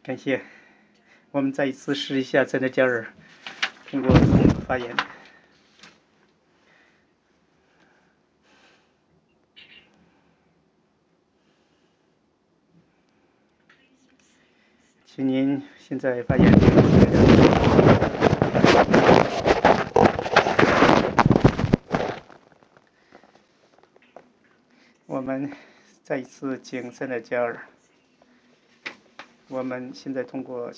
感谢。我们再一次试一下在那加尔通过Zoom发言。请您现在发言。我们再一次请塞内加尔。我们现在通过